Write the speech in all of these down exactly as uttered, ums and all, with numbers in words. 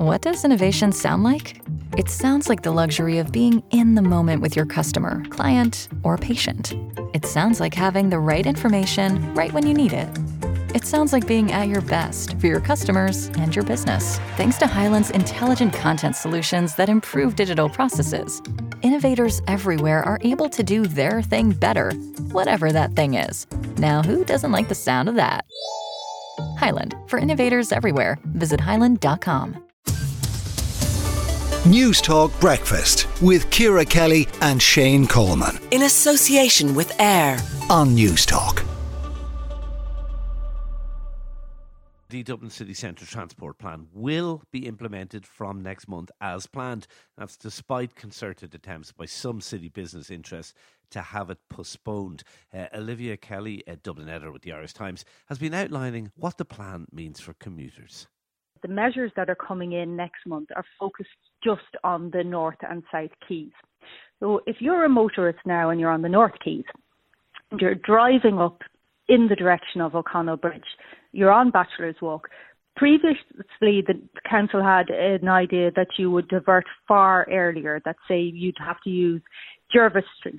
What does innovation sound like? It sounds like the luxury of being in the moment with your customer, client, or patient. It sounds like having the right information right when you need it. It sounds like being at your best for your customers and your business. Thanks to Hyland's intelligent content solutions that improve digital processes, innovators everywhere are able to do their thing better, whatever that thing is. Now, who doesn't like the sound of that? Hyland, for innovators everywhere. Visit hyland dot com. News Talk Breakfast with Ciara Kelly and Shane Coleman. In association with AIR on News Talk. The Dublin City Centre Transport Plan will be implemented from next month as planned. That's despite concerted attempts by some city business interests to have it postponed. Uh, Olivia Kelly, a Dublin editor with the Irish Times, has been outlining what the plan means for commuters. The measures that are coming in next month are focused just on the North and South Quays. So if you're a motorist now and you're on the North Quays and you're driving up in the direction of O'Connell Bridge, you're on Bachelor's Walk. Previously, the council had an idea that you would divert far earlier, that say you'd have to use Jervis Street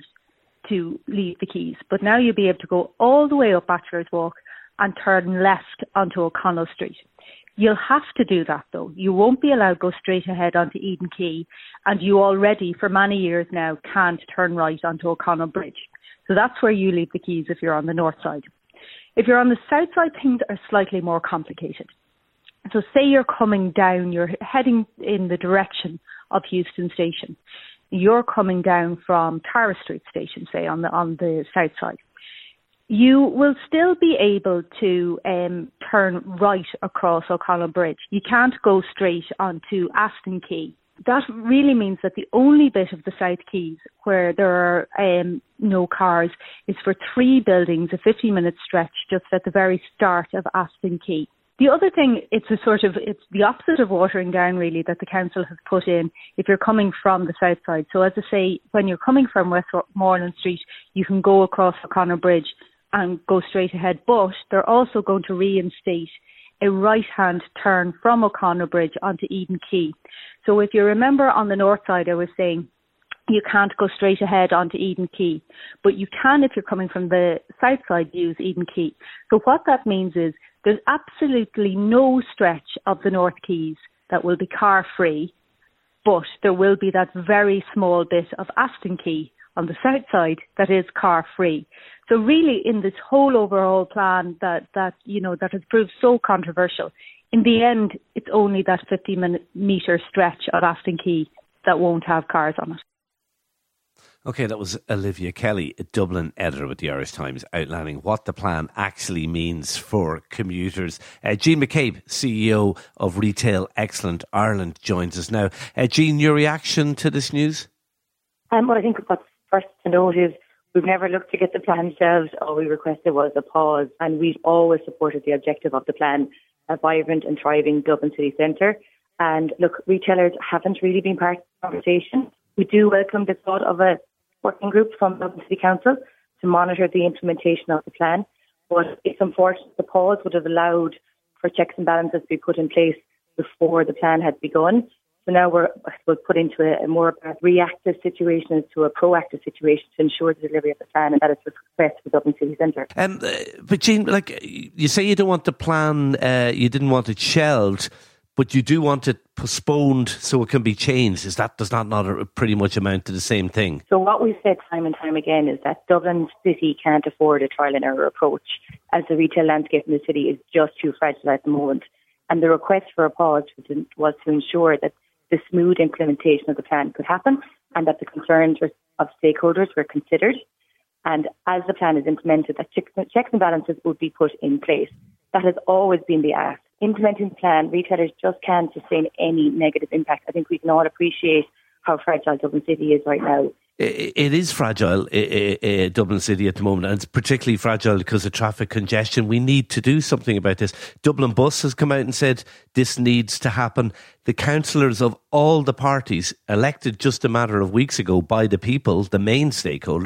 to leave the quays. But now you'll be able to go all the way up Bachelor's Walk and turn left onto O'Connell Street. You'll have to do that though. You won't be allowed to go straight ahead onto Eden Quay, and you already, for many years now, can't turn right onto O'Connell Bridge. So that's where you leave the quays if you're on the north side. If you're on the south side, things are slightly more complicated. So say you're coming down, you're heading in the direction of Euston Station. You're coming down from Tara Street Station, say, on the on the south side. You will still be able to um, turn right across O'Connell Bridge. You can't go straight onto Aston Quay. That really means that the only bit of the South Quays where there are um, no cars is for three buildings, a fifteen-minute stretch just at the very start of Aston Quay. The other thing, it's a sort of, it's the opposite of watering down really that the council has put in if you're coming from the south side. So as I say, when you're coming from Westmoreland Street, you can go across O'Connell Bridge and go straight ahead, but they're also going to reinstate a right-hand turn from O'Connell Bridge onto Eden Quay. So if you remember on the north side, I was saying you can't go straight ahead onto Eden Quay, but you can if you're coming from the south side use Eden Quay. So what that means is there's absolutely no stretch of the North Quays that will be car-free, but there will be that very small bit of Aston Quay on the south side that is car-free. So really, in this whole overall plan that, that you know that has proved so controversial, in the end, it's only that fifty metre stretch of Aston Quay that won't have cars on it. OK, that was Olivia Kelly, a Dublin editor with the Irish Times, outlining what the plan actually means for commuters. Uh, Jean McCabe, C E O of Retail Excellent Ireland, joins us now. Uh, Jean, your reaction to this news? Um, well, I think what's first to note is we've never looked to get the plan shelved. All we requested was a pause, and we've always supported the objective of the plan, a vibrant and thriving Dublin city centre. And look, retailers haven't really been part of the conversation. We do welcome the thought of a working group from Dublin City Council to monitor the implementation of the plan, but it's unfortunate the pause would have allowed for checks and balances to be put in place before the plan had begun. So now we're, I suppose, put into a, a more reactive situation as to a proactive situation to ensure the delivery of the plan, and that is the request for Dublin City Centre. Um, uh, but Jean, like you say, you don't want the plan, uh, you didn't want it shelved, but you do want it postponed so it can be changed. Is that does that not pretty much amount to the same thing? So what we've said time and time again is that Dublin City can't afford a trial and error approach, as the retail landscape in the city is just too fragile at the moment. And the request for a pause was to ensure that the smooth implementation of the plan could happen and that the concerns of stakeholders were considered. And as the plan is implemented, that checks and balances would be put in place. That has always been the ask. Implementing the plan, retailers just can't sustain any negative impact. I think we can all appreciate how fragile Dublin City is right now. It is fragile, Dublin City at the moment, and it's particularly fragile because of traffic congestion. We need to do something about this. Dublin Bus has come out and said this needs to happen. The councillors of all the parties, elected just a matter of weeks ago by the people, the main stakeholders,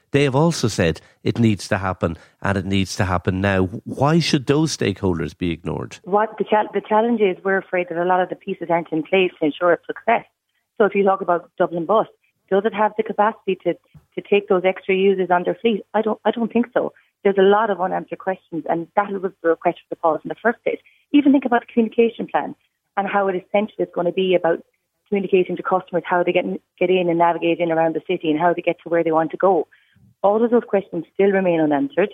They have also said it needs to happen and it needs to happen now. Why should those stakeholders be ignored? What the, cha- the challenge is, we're afraid that a lot of the pieces aren't in place to ensure its success. So if you talk about Dublin Bus, does it have the capacity to, to take those extra users on their fleet? I don't I don't think so. There's a lot of unanswered questions, and that was the request for the pause in the first place. Even think about the communication plan and how it essentially is going to be about communicating to customers how they get get in and navigate in around the city and how they get to where they want to go. All of those questions still remain unanswered.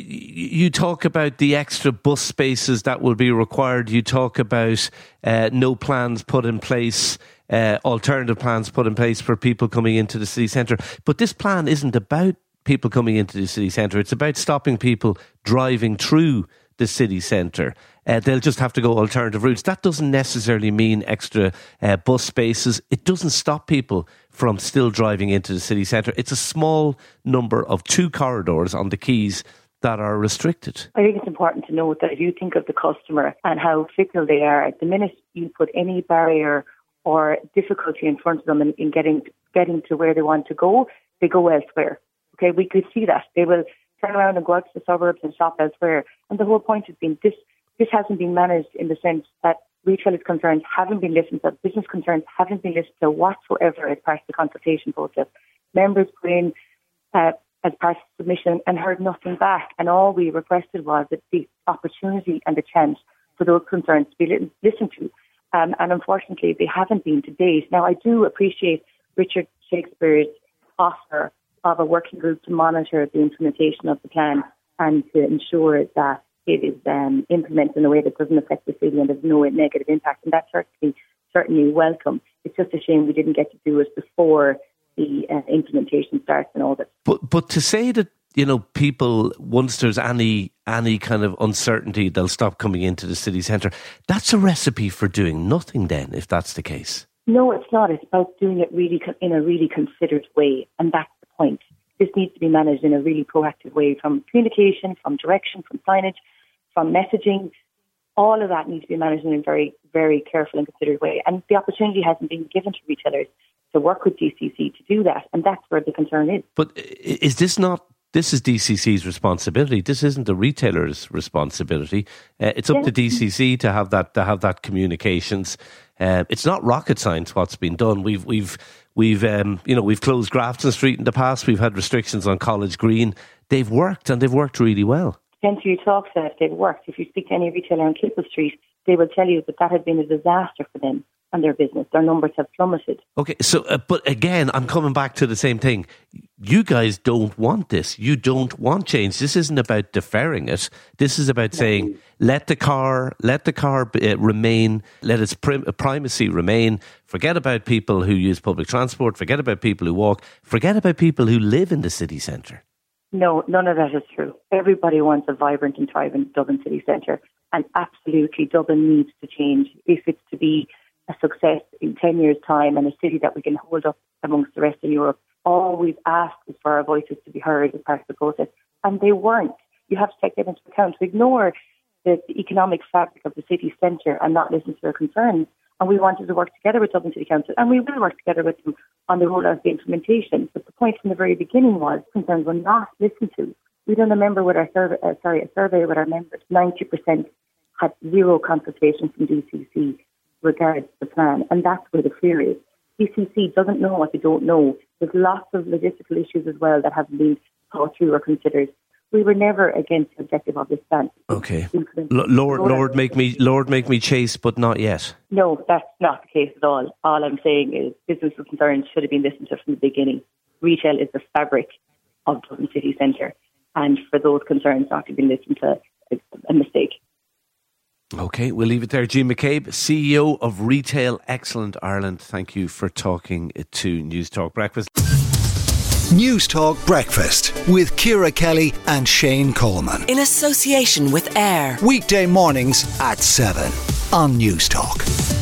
You talk about the extra bus spaces that will be required. You talk about uh, no plans put in place, uh, alternative plans put in place for people coming into the city centre. But this plan isn't about people coming into the city centre. It's about stopping people driving through the city centre. Uh, they'll just have to go alternative routes. That doesn't necessarily mean extra uh, bus spaces. It doesn't stop people from still driving into the city centre. It's a small number of two corridors on the quays that are restricted. I think it's important to note that if you think of the customer and how fickle they are, at the minute you put any barrier or difficulty in front of them in, in getting getting to where they want to go, they go elsewhere. Okay, we could see that. They will turn around and go out to the suburbs and shop elsewhere. And the whole point has been this this hasn't been managed in the sense that retailers' concerns haven't been listened to, business concerns haven't been listened to whatsoever as part of the consultation process. Members put in uh, as part of the submission and heard nothing back. And all we requested was that the opportunity and the chance for those concerns to be li- listened to. Um, and unfortunately, they haven't been to date. Now, I do appreciate Richard Shakespeare's offer of a working group to monitor the implementation of the plan and to ensure that it is um, implemented in a way that doesn't affect the city and there's no negative impact. And that's certainly, certainly welcome. It's just a shame we didn't get to do it before the uh, implementation starts and all that. But but to say that, you know, people, once there's any any kind of uncertainty, they'll stop coming into the city centre, that's a recipe for doing nothing then, if that's the case. No, it's not. It's about doing it really con- in a really considered way. And that's the point. This needs to be managed in a really proactive way, from communication, from direction, from signage, from messaging. All of that needs to be managed in a very, very careful and considered way. And the opportunity hasn't been given to retailers to work with D C C to do that. And that's where the concern is. But is this not, this is D C C's responsibility. This isn't the retailer's responsibility. Uh, it's up yeah. to D C C to have that, to have that communications. Uh, it's not rocket science what's been done. We've, we've, We've, um, you know, we've closed Grafton Street in the past. We've had restrictions on College Green. They've worked, and they've worked really well. Depends who you talk to if they've worked. If you speak to any retailer on Clipple Street, they will tell you that that has been a disaster for them and their business. Their numbers have plummeted. Okay, so, uh, but again, I'm coming back to the same thing. You guys don't want this. You don't want change. This isn't about deferring it. This is about no. saying, let the car, let the car uh, remain, let its prim- primacy remain. Forget about people who use public transport. Forget about people who walk. Forget about people who live in the city centre. No, none of that is true. Everybody wants a vibrant and thriving Dublin city centre. And absolutely, Dublin needs to change if it's to be a success in ten years' time and a city that we can hold up amongst the rest of Europe. All we've asked is for our voices to be heard as part of the process. And they weren't. You have to take that into account. To ignore the, the economic fabric of the city centre and not listen to their concerns. And we wanted to work together with Dublin City Council, and we will work together with them on the rollout of the implementation. But the point from the very beginning was concerns were not listened to. We done a member with our survey, uh, sorry, a survey with our members. ninety percent had zero consultation from D C C regards the plan, and that's where the fear is. D C C doesn't know what they don't know. There's lots of logistical issues as well that haven't been thought through or considered. We were never against the objective of this plan. Okay. L- Lord, Lord, make me, Lord, make me chase, but not yet. No, that's not the case at all. All I'm saying is business concerns should have been listened to from the beginning. Retail is the fabric of Dublin City Centre, and for those concerns not to be listened to, it's a mistake. Okay, we'll leave it there. Jean McCabe, C E O of Retail Excellent Ireland. Thank you for talking to News Talk Breakfast. News Talk Breakfast with Ciara Kelly and Shane Coleman. In association with AIR. Weekday mornings at seven on News Talk.